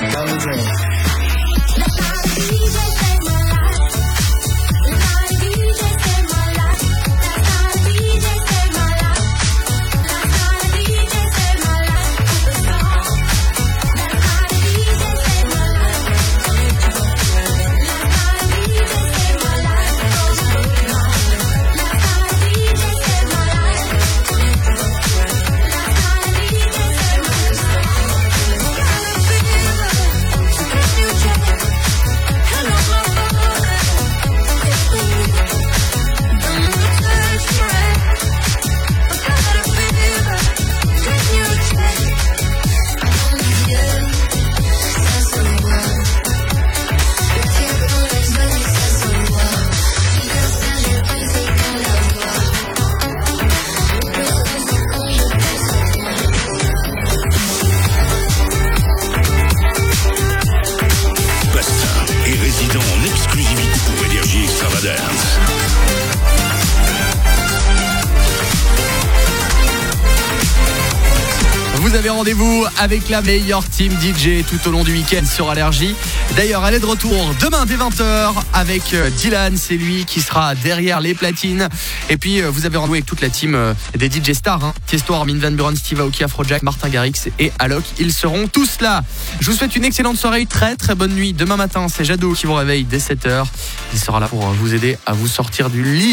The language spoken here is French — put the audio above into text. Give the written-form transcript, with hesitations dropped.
Vous avez rendez-vous avec la meilleure team DJ tout au long du week-end sur Allergie. D'ailleurs, elle est de retour demain dès 20h avec Dylan. C'est lui qui sera derrière les platines. Et puis, vous avez rendez-vous avec toute la team des DJ stars. Tiesto, Armin van Buuren, Steve Aoki, Afrojack, Martin Garrix et Alok. Ils seront tous là. Je vous souhaite une excellente soirée. Très très bonne nuit. Demain matin, c'est Jado qui vous réveille dès 7h. Il sera là pour vous aider à vous sortir du lit.